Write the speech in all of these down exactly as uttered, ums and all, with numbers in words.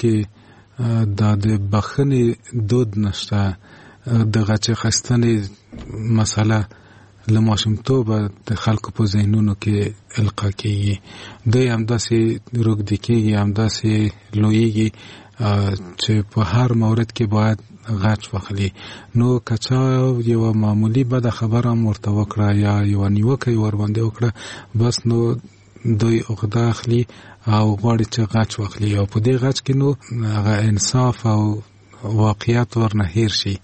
کې دا د بخښنې دود نشته، د غچ اخیستنې مسله له ماشومتوبه د خلکو په ذهنونو کې القا کېږي. دوی همداسې روږدي کېږي، همداسې لویېږي چې په هر مورد کې باید غچ واخلي. نو که چا یوه معمولي بده خبره هم ورته وکړه یا یوه نیوکه یې ورباندې وکړه، بس نو دوی عقده اخلي او غواړي چې غچ واخلي، او په دې غچ کې نو هغه انصاف او واقعیت ورنه هیر شي.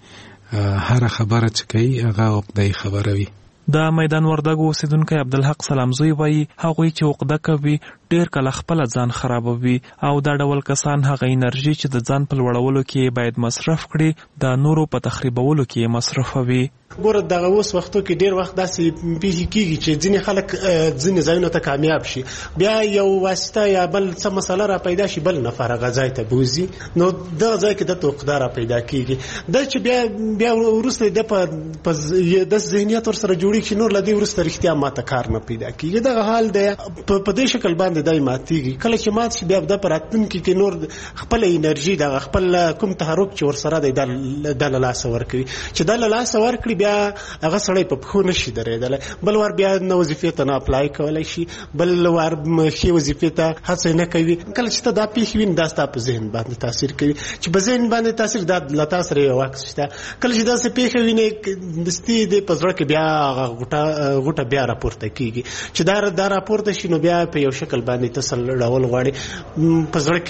هر خبره چې کوي هغه عقده‌ای خبره وي. د میدان وردګو اوسیدونکی عبدالحق سلامزوی وایي هغوی چې عقده کوي ډیر کله خپل ځان خرابوي او دا ډول کسان هغه انرژي چې د ځان په لوړولو کې باید مصرف کړي د نورو په تخریبولو کې مصرفوي. ګوره دغه اوس وختو کې ډیر وخت داسې پیښې کېږي چې ځینې خلک ځینې ځایونو ته کامیاب شي، بیا یو واسطه یا بل څه مسله را پیدا شي، بل نفر هغه ځای ته بوځي، نو دغه ځای کې دته عقده را پیدا کېږي. دا چې بیا بیا وروسته د په د ذهنیت ورسره جوړېږي چې نور له دې وروسته رښتیا ماته کار نه پیدا کېږي. دغه حال دی په دې شکل باندې دی ماتېږي. کله چې مات شي بیا د په راتلونکي کې نور خپل انرژي دغه خپل کوم تحرک چې ورسره دی د له لاسه ورکوي، چې د له لاسه ورکړي بیا هغه سړی په پښو نشي درېدلی. بل وار بیا نه وظیفې ته نه اپلای کولی شي، بل وار ښې وظیفې ته هڅه نه کوي. کله چې ته دا پیښې وینې دا ستا په ذهن باندې تاثیر کوي، چې په ذهن باندې تاثیر دا له تا سره یو عکس شته. کله چې داسې پیښه وینې دستي د په زړه کې بیا هغه غوټه غوټه بیا راپورته کېږي، چې دا دا راپورته شي نو بیا په یو شکل باندې ته سره ډول غواړي. په زړه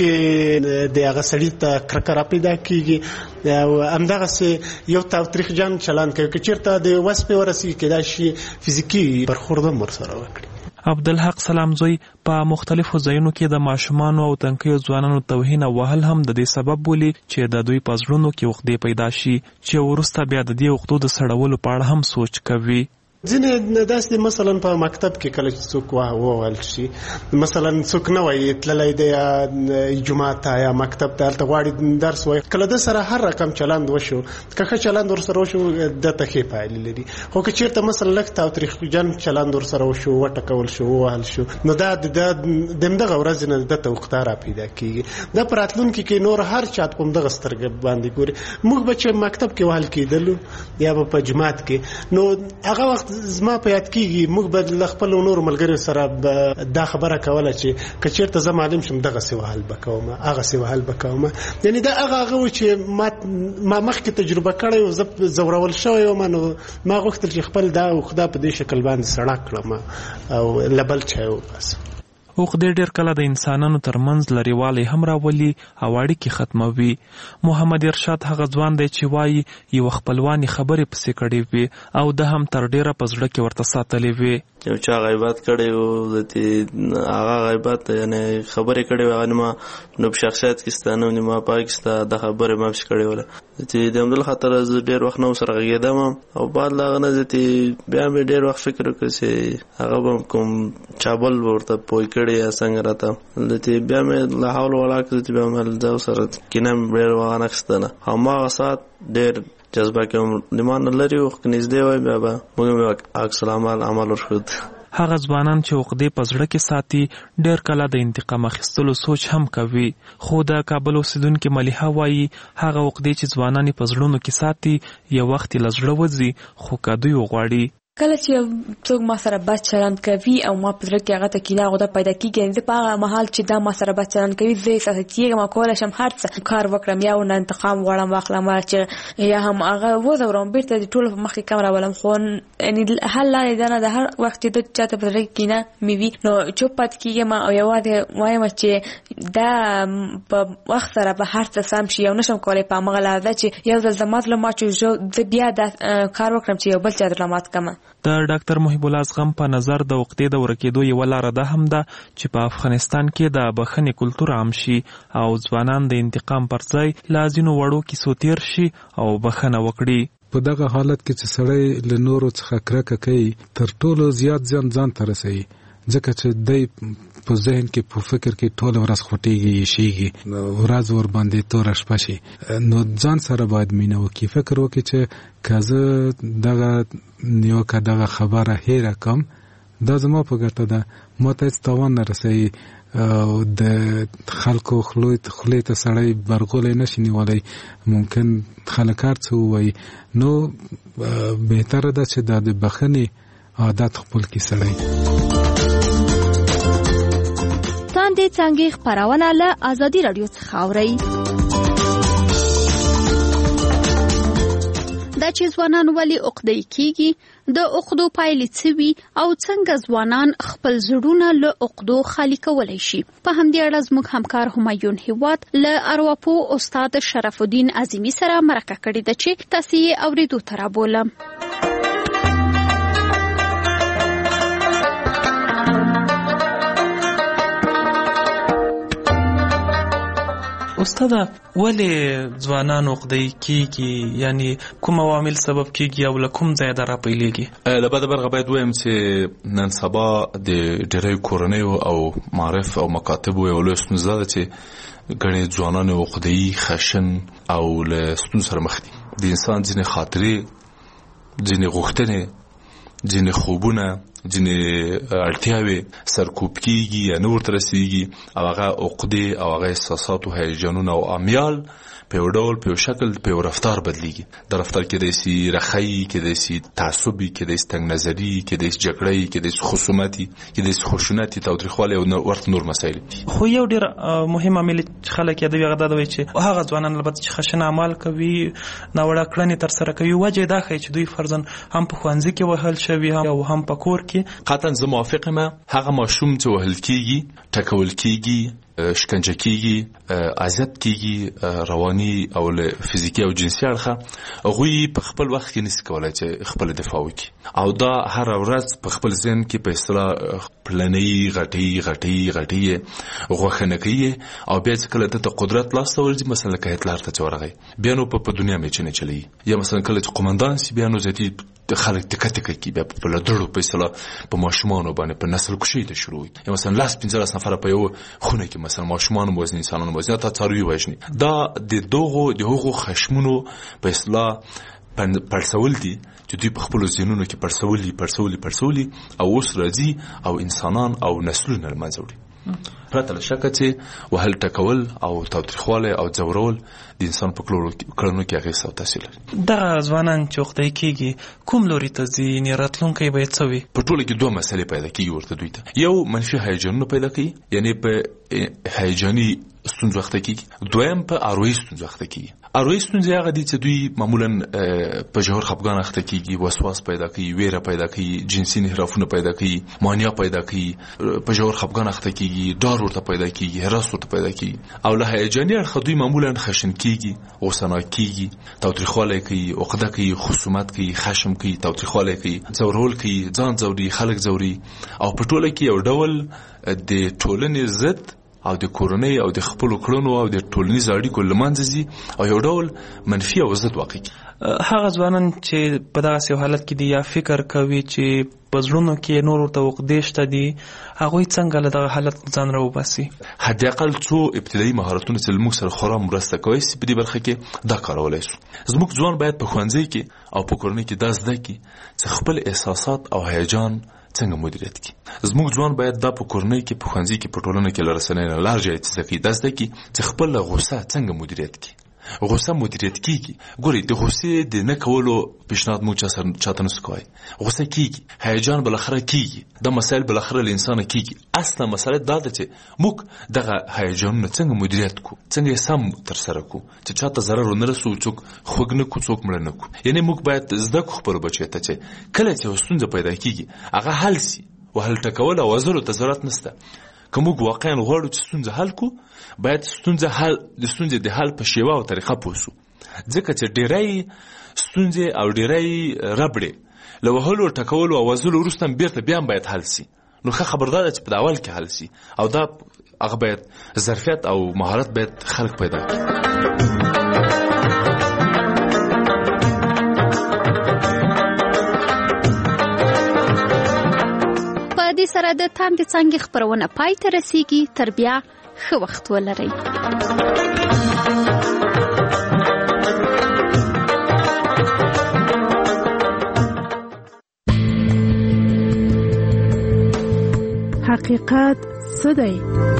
کې د هغه سړي ته کرکه را پیدا کېږي او همدغسې یو تاوتریخجن چلند کوي. که چېرته د وس په ورسي کېدای شي فزیکي برخورد هم ورسره وکړي. عبدالحق سلامزوی په مختلفو ځایونو کې د ماشومانو او تنکیو ځوانانو توهین او وهل هم د دې سبب بولي چې د دوی په زړونو کې عقدې پیدا شي، چې وروسته بیا د دې عقدو د سړولو په اړه هم سوچ کوي. ځینې داسې مثلا په مکتب کې کله چې څوک ووهل شي، مثلا څوک نه وایي تللی دی جومات ته یا مکتب ته، هلته غواړي درس وایي، کله د سره هر رقم چلند وشو، که ښه چلند ورسره وشو دته ښې پایلې لري. خو که چېرته مثلا لږ تاوتریخجن چلند ورسره وشو، وټکول شو، ووهل شو، نو دا د همدغه ورځې نه دته عقده را پیدا کېږي. دا په راتلونکي کې نور هر چا په همدغه سترګه باندې ګوري. موږ به چې مکتب کې وهل کېدلو یا به په جومات کې، نو هغه وخت زما په یاد کېږي موږ به له خپلو نورو ملګرو سره دا خبره کوله چې که چېرته زه معلم شم دغسې وهل به کوم، هغسې وهل به کوم. یعنې دا هغه هغه و چې ما مخکې تجربه کړی و، زه زورول شوی وم، نو ما غوښتل چې خپل دا عقده په دې شکل باندې سړه کړم او له بل چا یې وباسم. عقدې ډېر کله د انسانانو ترمنځ لرېوالی هم راولي او اړیکې ختموي. محمد ارشاد هغه ځوان دی چې وایي یوه خپلوانې خبرې پسې کړې وي او ده هم تر ډېره په زړه کې ورته ساتلې وي. یو چا غیبت کړی و، هغه غیبت یعنې خبرې کړې وې، هغه نیمه نو په شخصیت کې ستا نه نیمه پای کې ستا دا خبرې ما پسې کړې وله. چې د همدل خاطر زه ډېر وخت نه ورسره غږېدم او بعد له هغه نه زه بیا مې ډېر وخت فکر وکړ چې هغه به کوم چا بل به ورته پوه کړی یا څنګه راته. بیا مې له حول ولا قوت بیا مې زه ورسره کینه مې ډېر وانخیستله. هماغه ساعت ډېر جذبه کې نیمان لري او نږدې وای بیا به موږ عکس العمل عمل ورښود. هغه ځوانان چې عقدې په زړه کې ساتي ډېر کله د انتقام اخیستلو سوچ هم کوي. خو د کابل اوسیدونکې ملیحه وایي هغه عقدې چې ځوانان یې په زړونو کې ساتي یو وخت یې له زړه وځي، خو که دوی وغواړي. کله چې څوک ما سره بد چلند کوي او ما په زړه کې هغه ته کینه عقده پیدا کېږي، زه په هغه مهال چې دا ما سره بد چلند کوي زه احساس کېږم او کولی شم هر څه کار وکړم، یا ورنه انتقام غواړم واخلم، چې یا هم هغه وځورم بېرته د ټولو په مخ کې کم راولم. خو یعنې حل لارې دا نه ده، هر وخت چې د چا ته په زړه کې کینه مې وي نو چوپ پاتې کېږم او یوازې وایم چې دا په وخت سره به هر څه سم شي او نشم کولی په همغه لحظه چې یو ځل زما زړه مات شو زه بیا دا کار وکړم چې یو بل چا زړه مات کړم. د ډاکټر محب الله زغم په نظر د عقدې د ورکېدو یوه لاره ده هم ده چې په افغانستان کې د بخښنې کلتور عام شي او ځوانان د انتقام پر ځای له ځینو وړو کیسو تیر شي او بخښنه وکړي. په دغه حالت کې چې سړی له نورو څخه کرکه کوي تر ټولو زیات زیان ځان ته رسوي، ځکه چې دی په ذهن کې په فکر کې ټوله ورځ خوټېږي شېږي، ورځ ور باندې توره شپه شي. نو ځان سره باید مینه وکړي، فکر وکړي چې که زه دغه نیوکه دغه خبره هېره کړم دا زما په ګټه ده، ما ته هېڅ تاوان نه رسوي. او د خلکو خلوت خلې ته سړی برغولې نشي نیولای ممکن خلکار څه وای نو بهتره ده چې د بخنې عادت خپل کې سړی تاندې څنګه خبرونه له ازادي رادیو څخه اوري دا چې ځوانان ولې عقدې کیږي د عقدو پایلې څه وي او څنګه ځوانان خپل زړونه له عقدو خالي کولی شي په همدې اړه زموږ همکار همایون هیواد له ارواپوه استاد شرف الدین عظیمي سره مرکه کړې ده چې تاسو یې اورېدو ته رابولم. استاد ولې ځوانان عقدې کیږي یعنی کوم عوامل سبب کیږي او له کوم ځای را پیلېږي؟ له بده برغه باید وایم چې نن سبا د ډېری کورنیو او معارف او مکاتبو یو لوی ستونزه ده چې ګڼې ځوانان عقدې خشن او له ستونزو سره مخ دي. د انسان ځینې خاطرې ځینې غوښتنې ځینې خوبونه ځینې اړتیاوې سرکوب کیږي یا نه ورته رسیږي او هغه عقدې او هغه احساسات او هیجانونه او امیال په یو ډول په یو شکل په یو رفتار بدلیږي. د رفتار کېدای شي رخی، کېدای شي تعصبي، کېدای شي تنګ نظري، کېدای شي جګړې، کېدای شي خصومتي، کېدای شي خشونتي، تاوتریخوالی او ورته نور مسایل. خو یو ډېر مهم عامل چې خلک یادوي هغه دا دی چې هغه ځوانان البته چې خشن اعمال کوي ناوړه کړنې ترسره کوي وجه دا ښیي چې دوی فرضاً هم په ښوونځي کې وهل شوي او هم په کور کې. قطعا زه موافق یم. هغه ماشوم چې وهل کېږي، ټکول کېږي، شکنجه کیږي، اذیت کیږي رواني او فزیکی او جنسي اړخه، هغوی په خپل وخت کې نشي کولای چې خپل دفاع وکړي او دا هر ورځ په خپل ذهن کې په اصطلاح پلنې غټي غټي غټي غوښنه کوي او بیا چې کله د قدرت لاس ته ورځي مثلا که هټلر ته ورغی بیا نو په دنیا مې چنه چلی یا مثلا کله چې قومندان سی بیا نو ځتی خلک ټکټ کوي بیا په لړړو په اصطلاح په ماشومانو باندې په نسل کشي ته شروع وي یا مثلا لاس پنځه نفر په یو خونه کې مثلا ماشومان وزن انسانانو وزن ته څاروي وژني. دا د دوغو د هغو خشمونو په اصطلاح پرسول دي چې دوی په خپل ذهنونو کې پرسولي پرسولي پرسولي او اوس راځي او انسانان او نسلونه لمنځه وړي. پرته له شکه چې وهل ټکول او تاوتریخوالی او ځورول د انسان په کړنو کې اغېز او تاثیر لري. دغه ځوانان چې عقدې کېږي کوم لوري ته ځي؟ یعنې راتلونکی به یې څه وي؟ په ټوله کې دوه مسلې پیدا کېږي ورته دوی ته. یو منفي هیجانونه پیدا کوي، یعنې په هیجاني ستونزو اخته کېږي. دویم په اروایي ستونزو اخته کېږي. اروایي ستونزې هغه دي چې دوی معمولا په ژور خفګان اخته کېږي، وسواس پیدا کوي، ویره پیدا کوي، جنسي انحرافونه پیدا کوي، مانیا پیدا کوي، په ژور خفګان اخته کېږي، ډار ورته پیدا کېږي، هراس ورته پیدا کېږي. او له هیجاني اړخه دوی معمولا خشن کېږي، غوسه‌ناک کېږي، تاوتریخوالی کوي، عقده کوي، خصومت کوي، خشم کوي، تاوتریخوالی کوي، ځورول کوي، ځان ځوري، خلک ځوري او په ټوله کې یو ډول د ټولنې ضد او د کورنۍ او د خپلو کړنو او د ټولنیزو اړیکو له منځه ځي او یو ډول منفي او ضد واقع کېږي. هغه ځوانان چې په دغسې حالت کې دي یا فکر کوي چې په زړونو کې نور ورته عقدې شته دي، هغوی څنګه له دغه حالت ځان راوباسي؟ حداقل څو ابتدایي مهارتونه چې له موږ سره خورا مرسته کوي په دې برخه کې دا کارولای شو. زموږ ځوان باید په ښوونځي کې او په کورنۍ کې دا زده کړي چې خپل احساسات او هیجان څنګه مدیریت کړي. زموږ ځوان باید دا په کورنۍ کې، په ښوونځي کې، په ټولنه کې له رسنۍ نه لار جای زده کړي دا زده کړي چې خپل غوسه څنګه مدیریت کړي. غوسه مدیریت کیږي. ګوري د غوسې د نه کولو پیشنهاد مو چاته نسو کوي. غوسه کیږي، هیجان بالاخره کیږي، دا مسایل بالاخره له انسان کیږي. اصلا مسله دا ده چې موږ دغه هیجانونه څنګه مدیریت کو، څنګه سم تر سره کو چې چاته ضرر ونه رسو، څوک خوګ نه کو، څوک مړ نه کو. یعنی موږ باید زده کو خبر بچی ته چې کله چې ستونزه پیدا کیږي هغه حل سي. وهل ټکول او وزرو ته ضرورت نشته. که موږ واقعا غواړو چې ستونزه حل کو باید ستونزه حل د ستونزې د حل په شیوه او طریقه پوه شو. ځکه چې ډېری ستونزې او ډېری ربړې له وهلو ټکولو او وزلو وروسته بیرته بیا هم باید حل سي. نو ښه خبردار ده چې په اول کې حل سي او دا هغه باید ظرفیت او مهارت باید خلک پیدا کړي. د سره د تاندې څنګه خبرونه پای ته رسیږي. تر بیا ښه وخت ولرئ. حقیقت څه دی؟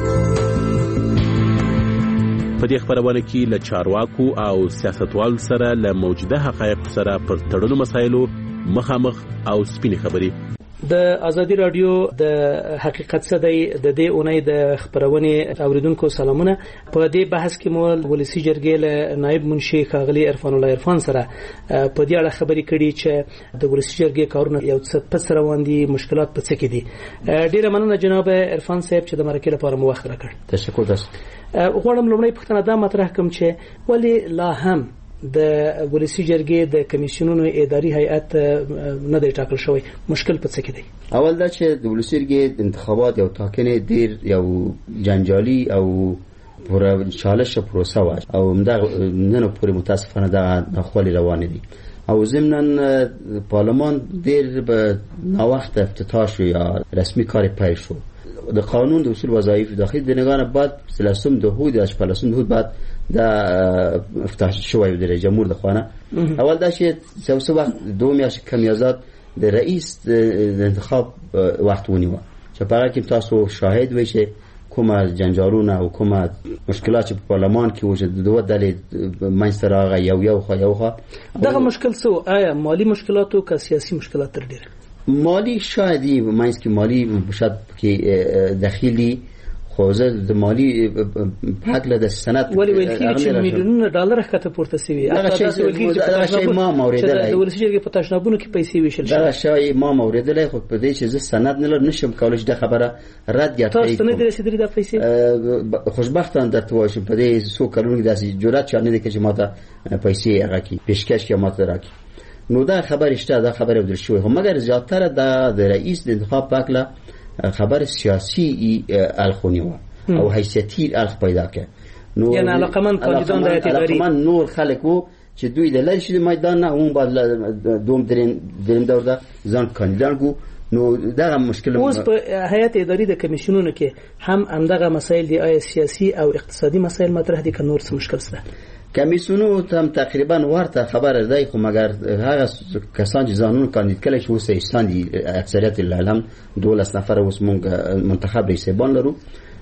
په دې خبرونه کې له چارواکو او سیاستوالو سره له موجوده حقایق سره پر تړلو مسایلو مخامخ او سپینې خبرې. د ازادي رادیو د حقیقت څه دی د دې اونۍ د خبرونې اوریدونکو سلامونه. په دې بحث کې مو ولسی جرګې له نائب منشي ښاغلي عرفان الله عرفان سره په دې اړه خبرې کړې چې د ولسی جرګې کارونه یو څه پس روان دي، مشکلات په څه کې دي. ډیره مننه جناب عرفان صاحب چې د مرکې لپاره مو وخت راکړ. تشکر تاسو. غواړم لومړی پوښتنه دا مطرح کوم چې ولې لا هم د ولسی جرګې د کمیسیونونو اداري هیئت نه دی ټاکل شوی، مشکل په څه کې دی؟ اول دا چې د ولسی جرګې د انتخابات یو ټاکنې ډیر یو جنجالي او پر چالش پروسه و او همدا نن پورې متاسفانه دا خولي روان دي او ضمناً پارلمان ډیر به نا وخت افتتاح شو یا رسمي کار پیل شو. د قانون د اصول وظایف داخلي د نگاه بعد سلاسم د هود اش پلاسم د هود بعد دا افتتاح شوی د جمهور د خوانه. اول دا چې څو وخت دوه میاشتې کمیازات د رئیس د انتخاب وخت ونیو چې په هغه کې تاسو شاهد وئ چې کومه جنجالونه او کومه مشکلات په پارلمان کې وجود دوه ډلې منځته راغی، یو یو خو یو خو دغه مشکل څه آیا مالی مشکلات او سیاسي مشکلات تر ډیره؟ مالی شایدی منځ کې مالی شاید کې داخلي خوځه د مالی پاکله د سند ولی ویل کېږي چې میلیونونه ډالر ښکته پورته شوي. دا شی ما موریدلای د ولسی جرګې په تشنابونو کې پیسې ویشل شوي. دا شی ما موریدلای خو په دې چې زه سند نه لرم نشم کولای چې د خبره رد یا تاسو ته نه دي رسیدلي دا پیسې؟ خوشبختانه درته وایم په دې څو کلونو کې داسې جرأت چا نه دی چې ما ته پیسې هغه کې پیشکش یا ما ته راکړي. نو دا خبر اشته دا خبر ودل شوی خو مګر زیاتره دا د رئیس د انتخاب پاکله خبر سیاسی الخونی و او حیثیتی الخ پیدا کړ. نو یعنی علاقمن کاندیدان د اداري علاقمن نور خلک وو چې دوی د لری شي میدان نه اون بعد دوم درین دریم دور دا ځان کاندیدان کو. نو دا مشکل اوس په هیئت اداري د کمیسیونونو کې هم همدغه مسایل دي، آیا سیاسي او اقتصادي مسایل مطرح دي که نور څه مشکل شته؟ کمیسیونو هم تقریبا ورته خبر دی خو مګر هغه کسان چې ځانونه کاندید کړي چې اوس ایستان دي اکثریت العالم دولس نفر اوس مونږ منتخب رئیسان لرو،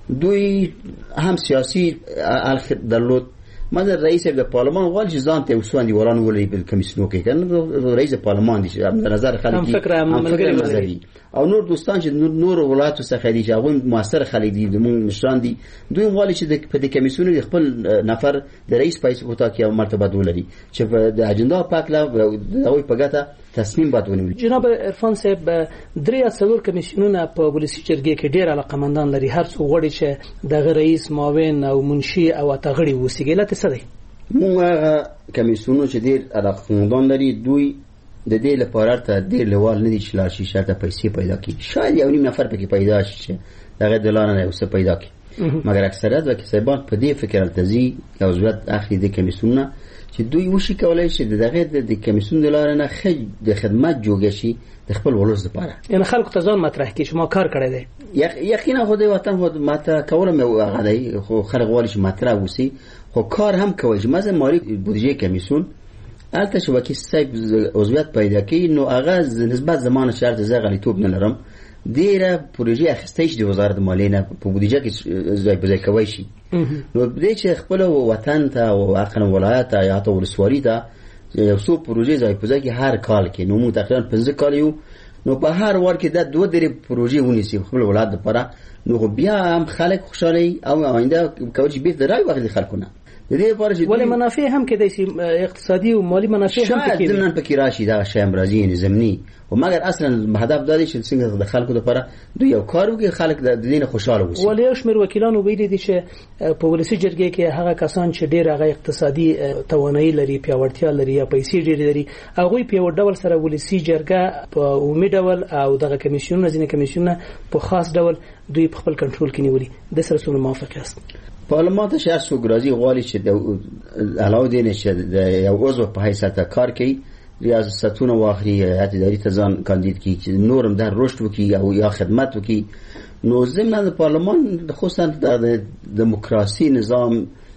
دوی هم سیاسي الخ درلود. مده رئیس د پارلمان وال چې ځان ته وسوندي وران ولې په کمیسیونو کې کنه رئیس پارلمان دي چې د نظر خلک هم فکر ملګری او نور دوستان چې نور ولایتو څخه دي چې هغه موثر خلک دي د مون مشران دي، دوی وال چې په دې کمیسیونو خپل نفر د رئیس پیسې وتا کې مرتبه ولري چې د اجنډا پاکلا دوی په ګټه تصمیم باید ونیول. جناب عرفان صاحب درې څلور کمیسیونونه په ولسی جرګې کې ډېر علاقمندان لري، هر څو غړي چې دغه رئیس معاون او منشي او اتغړي وسیګلت څه دی؟ موږ کمیسیونونه چې ډېر علاقمندان لري دوی د دې لپاره ته ډېر لوال نه دي چې لاشي شرطه پیسې پیدا کړي. شاید یو نیم نفر پکې پیدا شي دغه دلانه نه وسه پیدا کړي، مګر اکثریت د کسبان په دې فکر التزي او ضرورت اخلي د کمیسیونونه چې دوی وشي کولای شي دغه د کمیسیون دلاره نه خج د خدمت جوړ شي د خپل ولوس لپاره. یعنی خلکو ته ځان مطرح کړي چې ما کار کړی دی. یقینا خو د وطن خو ماته کولم هغه دی خو خلک غواړي چې مطرح وسی خو کار هم کوي چې مثلا مالی بودجه کمیسیون البته شبکه سایب عضویت پیدا کړي نو هغه نسبت زمانه شرط زه غلیطوب نه لرم ډیره پروژه اخیستایش د وزارت مالیه نه په بودجه کې ځای په ځای کوي شي. نو دې چې خپل وطن ته او اقن ولایت ته یا ته ولسوالۍ ته یو څو پروژه ځای په ځای کې هر کال کې نو مو تقریبا پنځه کال یو نو په هر ور کې د دوه درې پروژه ونیسي خپل ولایت لپاره نو بیا هم خلک خوشاله او آینده کوي چې به درای وخت خلکونه د دې لپاره چې ولې منافع هم کې د اقتصادي او مالی منافع هم کې شاید نن پکې راشي دا شی امرازي زمینی او مګر اصلا هدف دا دی چې څنګه د خلکو لپاره دوی یو کار وکړي خلک د دین خوشاله وي. ولې شمیر وکیلانو ویلي دي چې په ولسی جرګې کې هغه کسان چې ډېر هغه اقتصادي توانایي لري پیاوړتیا لري یا پیسې ډېر لري هغه په یو ډول سره ولسی جرګه په عمومي ډول او دغه کمیسیون ځینې کمیسیون په خاص ډول دوی په خپل کنټرول کې نیولي. د سره سره موافق یاست؟ پارلمان ته شخص وګرځي غواړي چې د علاوه دې نشه د یو عضو په حیثیت کار کوي ریاستونه واخلي هیئت اداري ته ځان کاندید کړي چې نورم در رشد وکړي او یا خدمت وکړي. نو ضمن د پارلمان خصوصا د دموکراسي نظام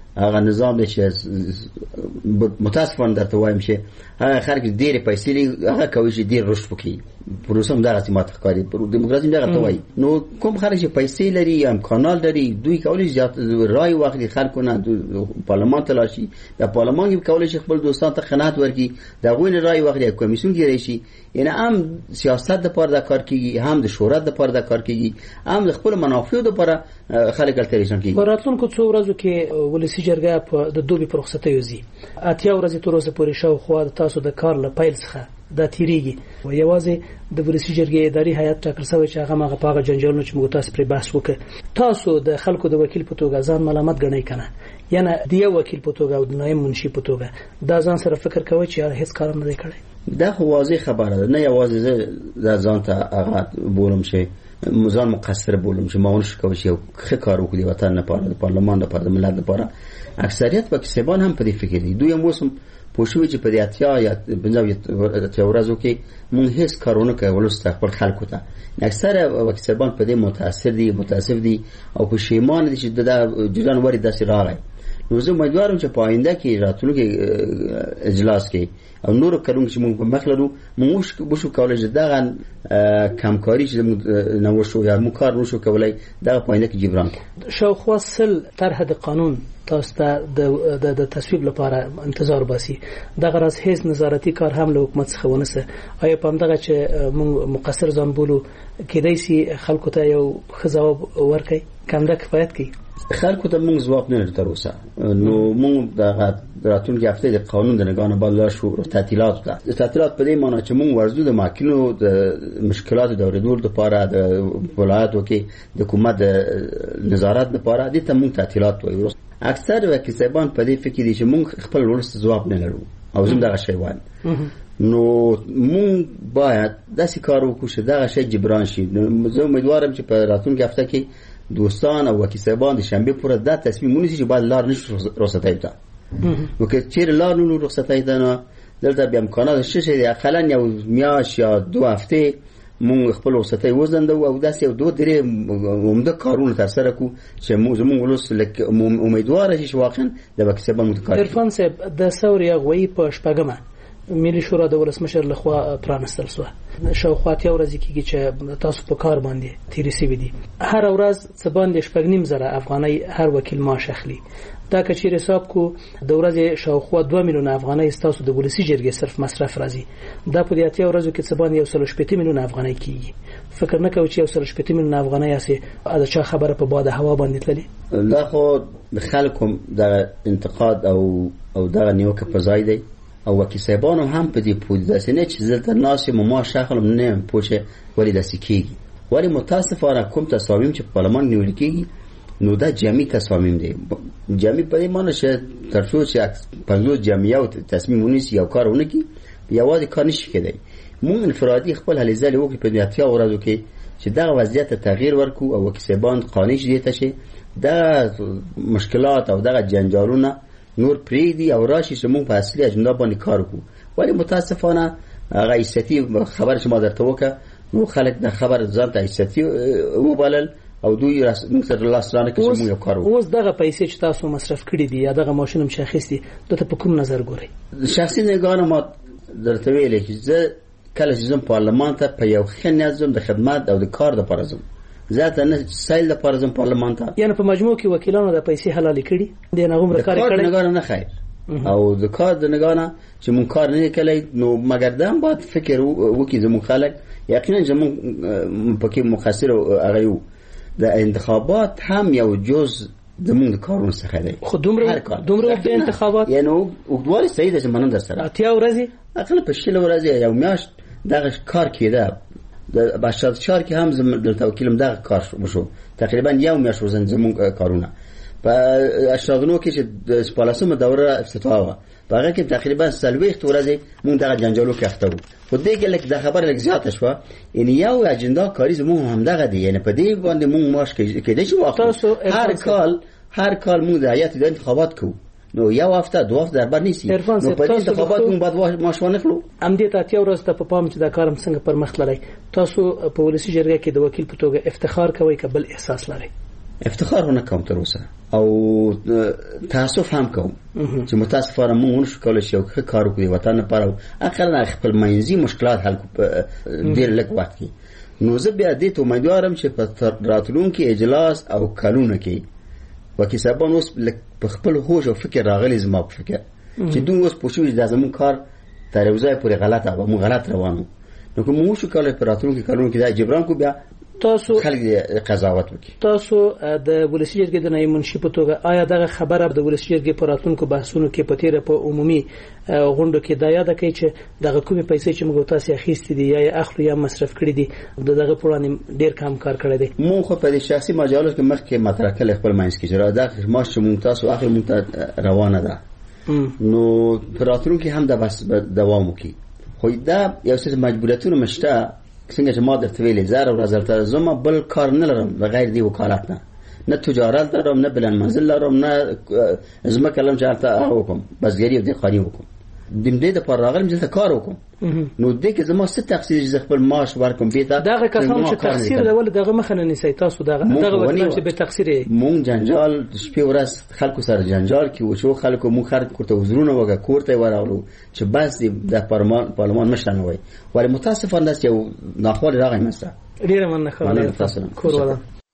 هغه نظام دی چې متاسفانه درته وایم چې هغه خلک ډېرې پیسې لري هغه کوي چې ډېر رشد وکړي پروسه هم دغسې ماته ښکاري دیموکراسي هم دغه ته وایي نو کوم خلک چې پیسې لري امکانات لري دوی کولی شي رای واخلي خلکو نه پارلمان ته لاړ شي د پارلمان کې کولی شي خپل دوستان ته قناعت ورکړي د هغوی نه رای واخلي کمیسیون کې راشي یعنې هم سیاست دپاره دا کار کېږي هم د شهرت دپاره دا کار کېږي هم د خپلو منافعو دپاره خلک هلته ریشن کېږي په راتلونکو څو ورځو کې ولسي جرګه په د دوبي په رخصتیو ځي اتیا ورځې تر اوسه پورې شاوخوا تاسو د کار له پیل څخه دا تیریږي و یوازې د ولسي جرګې اداري هیئت ټاکل شوی چې هغه هغه پاغه جنجالونه چې موږ تاسو پرې بحث وکړ تاسو د خلکو د وکیل په توګه ځان ملامت ګڼئ کنه یعنی د یو وکیل په توګه او د نایب منشي په توګه دا ځان سره فکر کوي چې هیڅ کار نه دی کړی دا خو واضح خبره ده نه یوازې زه دا ځان ته هغه بولم چې ځان مقصر بولم چې ما ونشو کولی چې یو ښه کار وکړي د وطن لپاره د پارلمان لپاره د ملت لپاره اکثریت وکیلان هم په دې فکر دي دوی هم اوس هم پوه شوي چې په دې اتیا یا پنځه اتیا ورځو کې مونږ هېڅ کارونه کوي ولس ته خپل خلکو ته اکثره وکیلان په دې متاثر دي متاسف دي او پښیمان دي چې دا جریان ورې داسې راغی نو زه امیدوارم چې په آینده کې راتلونکي اجلاس کې او نور کارونه چې موږ په مخ لرو موږ بشو کولای چې دغه کمکاري چې نو وشو یا موږ کار نشو کولای دغه په آینده کې جبران شاوخوا سل طرح د قانون تاسو ته د د تصویب لپاره انتظار باسي دغه راز هیڅ نظارتي کار هم له حکومت څخه ونسه آیا په همدغه چې موږ مقصر ځان بولو کېدای شي خلکو ته یو ښه ځواب ورکړي کمده کفایت کوي خلکو ته موږ ځواب نه لرو تر اوسه نو موږ د راتلونکي هفته د قانون د نګاه نه بالا شو تعطیلات ته تعطیلات په دې معنی چې موږ ورزو د ماکینو د مشکلات د اوریدو لپاره د ولایتو کې د حکومت د نظارت لپاره د ته موږ تعطیلات وایو اکثر وکیلان په دې فکر دي چې موږ خپل ورسته ځواب نه لرو او زم دغه شی وایم نو موږ باید داسې کار وکړو چې دغه شی جبران شي زه امیدوارم چې په راتلونکي هفته کې دوستان او وکیلان د شنبه پورې دا تصمیم ونیسي چې باید لار نشو رخصتای ته نو که چیرې لار نو رخصتای ته نه دلته بیا امکانات شته چې اقلا یو میاش یا دو هفته مونږ خپل رخصتای وزند او داسې یو دوه درې عمده کارونه تر سره کو چې موږ زموږ ولس لکه امیدوار شي چې واقعا د وکیلان متکار عرفان صاحب د ثوري غوي په شپږمه ملي شورا د ولسمشر لخوا پرانستل شو شاوخوا اتیا ورځې کېږي چې تاسو په کار باندې تیرې سوي دي هر ورځ څه باندې شپږ نیم زره افغانۍ هر وکیل معاش اخلي دا که چیرې حساب کو د ورځې شاوخوا دوه میلیونه افغانۍ ستاسو د ولسي جرګې صرف مصرف راځي دا په دې اتیا ورځو کې څه باندې یو سل شپېته میلیونه افغانۍ کېږي فکر نه کوئ چې یو سل شپېته میلیونه افغانۍ هسې د چا خبره په باد هوا باندې تللې دا خو د خلکو د انتقاد او او دغه نیوکه په ځای دی او وکیل صاحبانو هم په دې پوه دي داسې نه چې زلته ناس یې ما شخلم نه پوه ولې داسې کېږي ولی متاسفانه کوم تصامیم چې په پارلمان نیول کېږي نو دا جمعي تصامیم دی جمعي په دې معنی چې تر څو چې پنځوس جمعیه او تصمیم ونیسي یو کار ونه کړي یوازې کار نشي کېدی موږ انفرادي خپل هلې ځلې وکړو په دې اتیا ورځو کې چې دغه وضعیت ته تغییر ورکړو او وکیل صاحبان قانع شي دې ته چې دغه مشکلات او دغه جنجالونه نور پریدي او راشي چې موږ په اصلي اجنډا باندې کار وکړو ولی متاسفانه هغه ایستي خبر چې ما درته وکړه نو خلک د خبر ځان ته ایستي وبلل او دوی موږ سره لاس رانه کې چې موږ یو کار وکړو اوس دغه پیسې چې تاسو مصرف کړي دي یا دغه ماشین هم شخصي ته په کوم نظر ګورئ شخصي نگاه ما درته ویلې چې زه کله چې زم پارلمان ته په یو ښه نظم د خدمت او د کار لپاره ځم ذاته نه سایل د پرزم پارلمان ته یعنی په مجموع کې وکیلانو د پیسې حلال کړي د نغوم کار کړي نه نه خیر او د کار د نگانه چې مون کار نه کړي نو مګر دام باید فکر وکي زمو خلک یقینا زمو پکې مخاصر هغه یو د انتخابات هم یو جز زمون کارونه څخه دی خو دومره دومره د انتخابات یعنی وګورئ سید چې منن در سره اتیا ورځي اقل په شل ورځي یو میاشت دغه کار کېده د باشد شهر کې هم زم د توکیلم دغه کار وشو تقریبا یو میاشت وزن زمون کارونه په اشادنو کې چې د سپالاسمه دوره افتتاح و هغه کې تقریبا سلويخت ورځي مونږ دغه جنجالو کې اخته وو خو دې کې لکه د خبره لږ زیاته شو ان یو اجنډا کاری زموږ هم دغه دی یعنی په دې باندې مونږ ماش کې دې شو هر کال هر کال مونږ د هیئت د انتخابات کوو نو یو هفته دوه هفته دربر نیسی نو په دې انتخابات مونږ باید ماشوانه کړو ام دې ته اتیا ورځ ته په پام چې دا کارم څنګه پر مخ لري تاسو په ولسی جرګه کې د وکیل په توګه افتخار کوئ کبل احساس لري افتخار ونه کوم تر اوسه او تاسف هم کوم چې متاسفانه مونږ نشو کولای شو ښه کار وکړو وطن لپاره اقل خپل منځي مشکلات حل ډیر لږ وخت کې. نو زه بیا دې ته امیدوارم چې په راتلونکي اجلاس او کلونه کې وکي سبا اوس په خپل هوش او فکر راغلی زما په فکر چې دوی اوس پوښتنه د زمون کار تر یو ځای پورې غلط او مو غلط روانو. نو کوم مو شو کولای په راتلونکي کلونه کې دا جبران کو بیا تاسو خلک قضاوت وکړي. تاسو د ولسی جرګې د نایب منشي په توګه آیا دغه خبره د ولسی جرګې په راتلونکو بحثونو کې په تیره په عمومي غونډو کې دا یاد کړئ چې دغه کومې پیسې چې موږ تاسو اخیستې دي یا اخلو یا مصرف کړې دي دغه پرانه ډیر کم کار کړی دی. مو خو په شخصي مجالس کې مخکې مطرح کړل خپل ماینس کې چې دا ما چې مونږ تاسو اخر مونږ روانه ده نو په راتلونکو هم دا بس دوام وکړي. خو دا یو څه مجبوریتونه مشته څنګه چې ما درته ویلې زار او رزلت زما بل کار نه لرم بغیر دی وکالت نه نه تجارت لرم نه بلند منزل لرم نه زما کلم چې هلته وکم بزګری او دهقاني وکم دیم دې د پر راغلم چې کار وکم. نو دې کې زما ست تقصیر چې خپل معاش ورکوم پیته دغه کسان چې تقصیر ډول دغه مخنه نسی تاسو دغه دغه وایي چې به تقصیر مونږ جنجال شپې ورځ خلکو سره جنجال کې و شو خلکو مونږ خرج کوته وزرونه وګه کوړته ورغلو چې بس د پارلمان پارلمان مشران وای ولی متاسفانه چې یو ناخوال راغی مسته ډیره مننه خبره تاسو کور ولا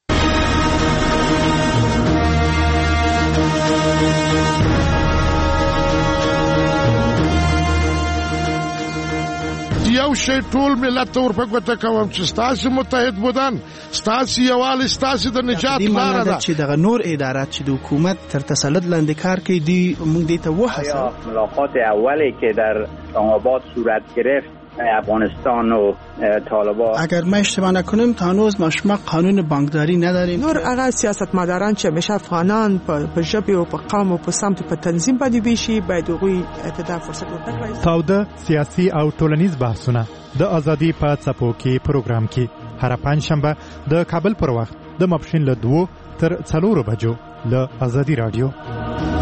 یو شی ټول ملت ته ورپکوته کوم چې ستاسو متحد بودن ستاسو یوال ستاسو د نجات لاره ده چې دغه نور ادارات چې د حکومت تر تسلط لاندې کار کوي دی موږ دې ته وحسه ملاقات اولی که در آباد صورت گرفت افغانستان و طالبان اگر ما اشتباه نکنیم تا هنوز ما شما قانون بانکداری نداریم. نور هغه سیاستمداران چې همیشه افغانان په ژبه او په قوم او په سمت په تنظیم باندې بيشي باید هغوی ته فرصت ورکړي. تاوده سیاسي او ټولنیز بحثونه د ازادي په څپو کې پروګرام کې هر پنځشنبه د کابل پر وخت د ماپښین له دوه تر څلورو بجو له ازادي رادیو